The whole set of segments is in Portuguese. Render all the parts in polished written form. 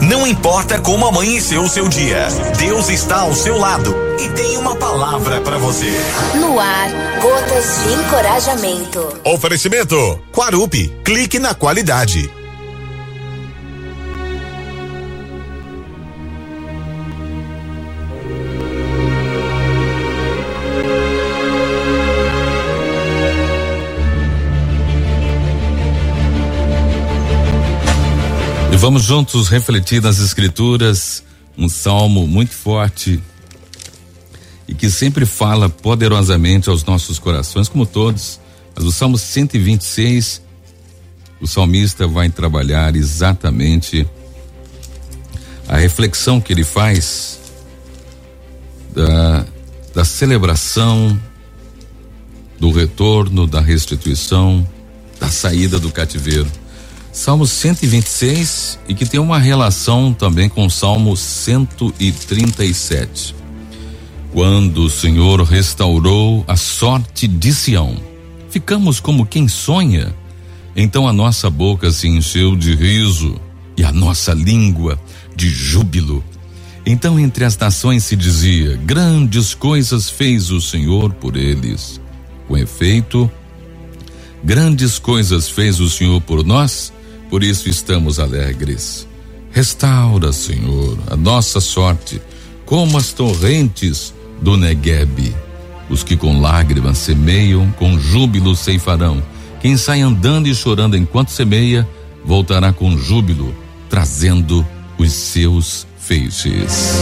Não importa como amanheceu o seu dia, Deus está ao seu lado e tem uma palavra para você. No ar, gotas de encorajamento. Oferecimento Quarupi, clique na qualidade. Vamos juntos refletir nas Escrituras, um salmo muito forte e que sempre fala poderosamente aos nossos corações, como todos. Mas o Salmo 126, o salmista vai trabalhar exatamente a reflexão que ele faz da celebração, do retorno, da restituição, da saída do cativeiro. Salmo 126 e que tem uma relação também com o Salmo 137. Quando o Senhor restaurou a sorte de Sião, ficamos como quem sonha. Então a nossa boca se encheu de riso e a nossa língua de júbilo. Então entre as nações se dizia: grandes coisas fez o Senhor por eles. Com efeito, grandes coisas fez o Senhor por nós. Por isso estamos alegres. Restaura, Senhor, a nossa sorte, como as torrentes do Neguebe. Os que com lágrimas semeiam, com júbilo ceifarão. Quem sai andando e chorando enquanto semeia, voltará com júbilo, trazendo os seus feixes.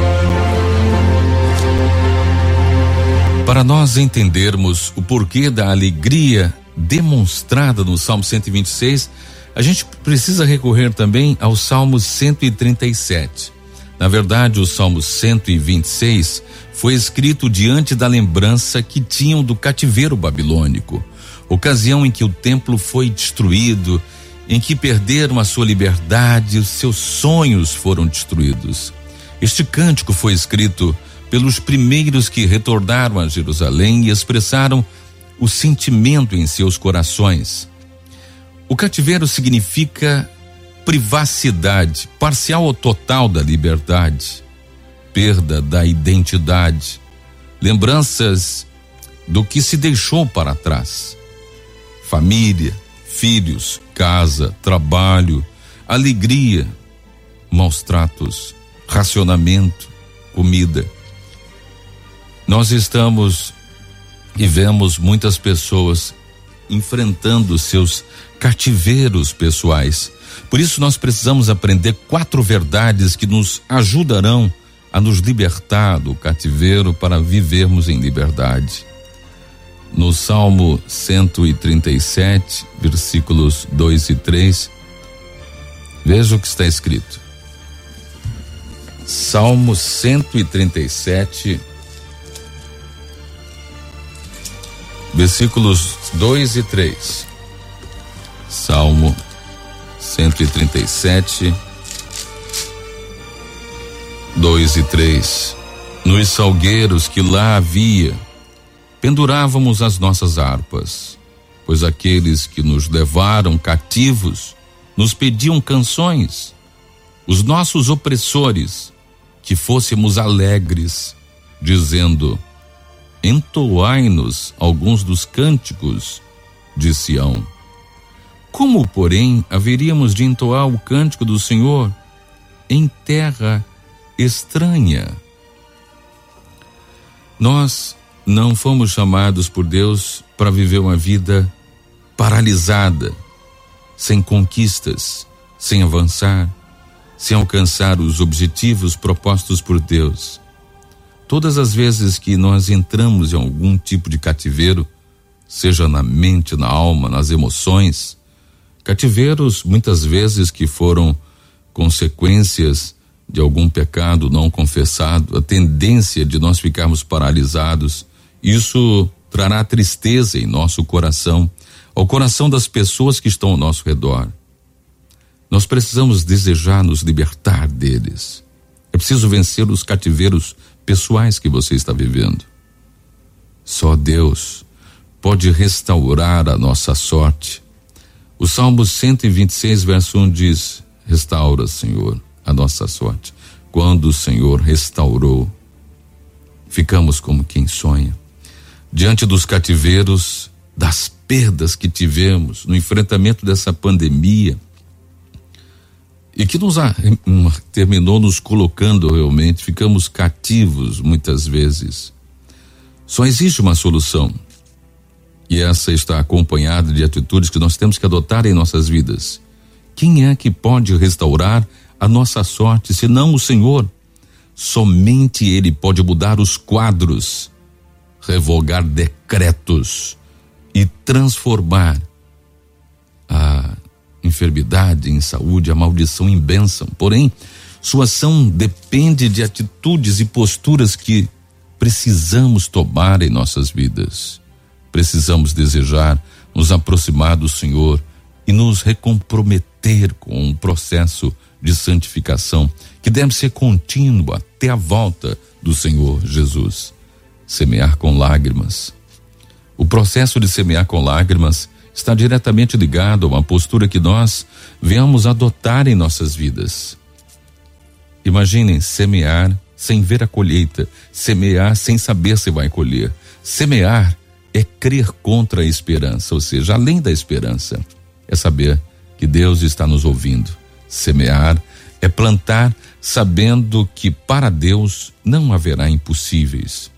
Para nós entendermos o porquê da alegria demonstrada no Salmo 126, a gente precisa recorrer também ao Salmo 137. Na verdade, o Salmo 126 foi escrito diante da lembrança que tinham do cativeiro babilônico, ocasião em que o templo foi destruído, em que perderam a sua liberdade, os seus sonhos foram destruídos. Este cântico foi escrito pelos primeiros que retornaram a Jerusalém e expressaram o sentimento em seus corações. O cativeiro significa privacidade, parcial ou total da liberdade, perda da identidade, lembranças do que se deixou para trás. Família, filhos, casa, trabalho, alegria, maus tratos, racionamento, comida. Nós estamos e vemos muitas pessoas enfrentando seus cativeiros pessoais. Por isso nós precisamos aprender 4 verdades que nos ajudarão a nos libertar do cativeiro para vivermos em liberdade. No Salmo 137, versículos 2 e 3, veja o que está escrito. Salmo 137, versículos 2 e 3. Salmo 137, 2 e 3. Nos salgueiros que lá havia, pendurávamos as nossas harpas, pois aqueles que nos levaram cativos nos pediam canções. Os nossos opressores, que fôssemos alegres, dizendo: entoai-nos alguns dos cânticos de Sião. Como, porém, haveríamos de entoar o cântico do Senhor em terra estranha? Nós não fomos chamados por Deus para viver uma vida paralisada, sem conquistas, sem avançar, sem alcançar os objetivos propostos por Deus. Todas as vezes que nós entramos em algum tipo de cativeiro, seja na mente, na alma, nas emoções, cativeiros muitas vezes que foram consequências de algum pecado não confessado, a tendência de nós ficarmos paralisados, isso trará tristeza em nosso coração, ao coração das pessoas que estão ao nosso redor. Nós precisamos desejar nos libertar deles. É preciso vencer os cativeiros pessoais que você está vivendo. Só Deus pode restaurar a nossa sorte. O Salmo 126, verso 1 diz: restaura, Senhor, a nossa sorte. Quando o Senhor restaurou, ficamos como quem sonha. Diante dos cativeiros, das perdas que tivemos no enfrentamento dessa pandemia, e que terminou nos colocando realmente, ficamos cativos muitas vezes. Só existe uma solução, e essa está acompanhada de atitudes que nós temos que adotar em nossas vidas. Quem é que pode restaurar a nossa sorte, senão o Senhor? Somente Ele pode mudar os quadros, revogar decretos e transformar a enfermidade em saúde, a maldição em bênção. Porém, sua ação depende de atitudes e posturas que precisamos tomar em nossas vidas. Precisamos desejar nos aproximar do Senhor e nos recomprometer com um processo de santificação que deve ser contínuo até a volta do Senhor Jesus. Semear com lágrimas. O processo de semear com lágrimas está diretamente ligado a uma postura que nós venhamos adotar em nossas vidas. Imaginem semear sem ver a colheita, semear sem saber se vai colher. Semear é crer contra a esperança, ou seja, além da esperança, é saber que Deus está nos ouvindo. Semear é plantar sabendo que para Deus não haverá impossíveis.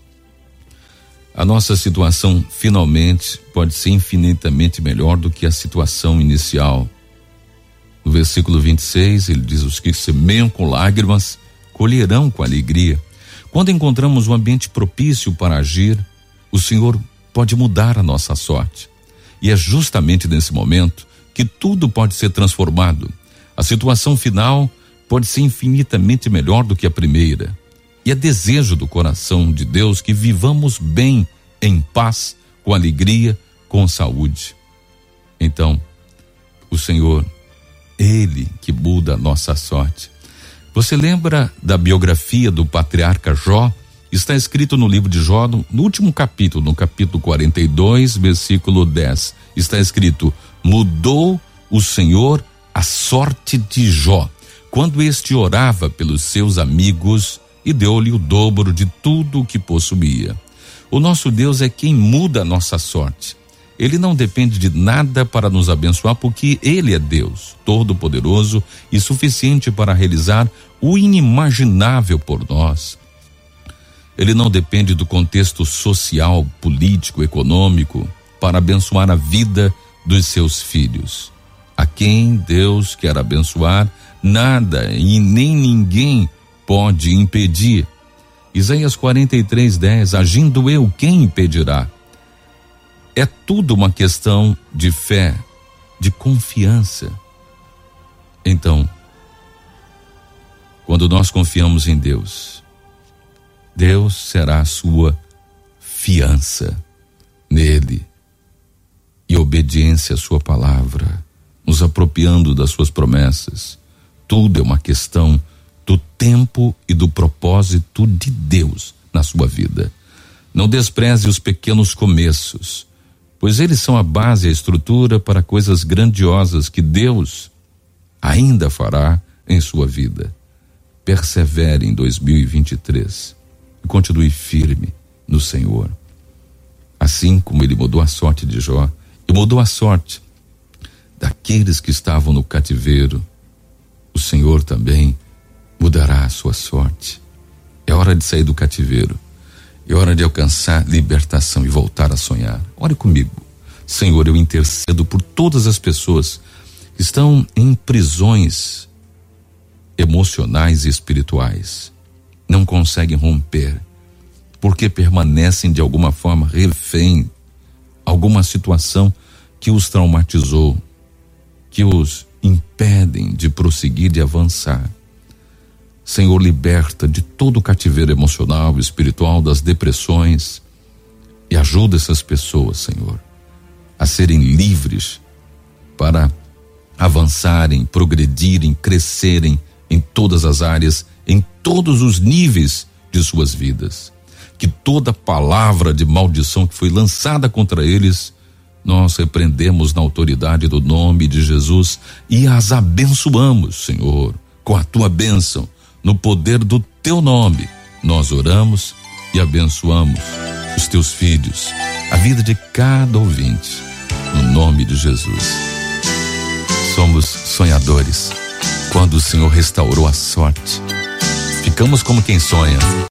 A nossa situação finalmente pode ser infinitamente melhor do que a situação inicial. No versículo 26, ele diz: os que semeiam com lágrimas colherão com alegria. Quando encontramos um ambiente propício para agir, o Senhor pode mudar a nossa sorte. E é justamente nesse momento que tudo pode ser transformado. A situação final pode ser infinitamente melhor do que a primeira. E é desejo do coração de Deus que vivamos bem, em paz, com alegria, com saúde. Então, o Senhor, Ele que muda a nossa sorte. Você lembra da biografia do patriarca Jó? Está escrito no livro de Jó, no último capítulo, no capítulo 42, versículo 10. Está escrito: mudou o Senhor a sorte de Jó, quando este orava pelos seus amigos, e deu-lhe o dobro de tudo o que possuía. O nosso Deus é quem muda a nossa sorte. Ele não depende de nada para nos abençoar, porque Ele é Deus, todo-poderoso e suficiente para realizar o inimaginável por nós. Ele não depende do contexto social, político, econômico para abençoar a vida dos seus filhos. A quem Deus quer abençoar, nada e nem ninguém pode impedir. Isaías 43:10, agindo eu, quem impedirá? É tudo uma questão de fé, de confiança. Então, quando nós confiamos em Deus, Deus será a sua fiança nele e obediência à sua palavra, nos apropriando das suas promessas. Tudo é uma questão do tempo e do propósito de Deus na sua vida. Não despreze os pequenos começos, pois eles são a base e a estrutura para coisas grandiosas que Deus ainda fará em sua vida. Persevere em 2023 e continue firme no Senhor. Assim como Ele mudou a sorte de Jó e mudou a sorte daqueles que estavam no cativeiro, o Senhor também mudará a sua sorte. É hora de sair do cativeiro. É hora de alcançar libertação e voltar a sonhar. Ore comigo. Senhor, eu intercedo por todas as pessoas que estão em prisões emocionais e espirituais. Não conseguem romper, porque permanecem de alguma forma refém, alguma situação que os traumatizou, que os impedem de prosseguir, de avançar. Senhor, liberta de todo o cativeiro emocional e espiritual, das depressões, e ajuda essas pessoas, Senhor, a serem livres para avançarem, progredirem, crescerem em todas as áreas, em todos os níveis de suas vidas. Que toda palavra de maldição que foi lançada contra eles, nós repreendemos na autoridade do nome de Jesus e as abençoamos, Senhor, com a tua bênção, no poder do teu nome, nós oramos e abençoamos os teus filhos, a vida de cada ouvinte, no nome de Jesus. Somos sonhadores. Quando o Senhor restaurou a sorte, ficamos como quem sonha.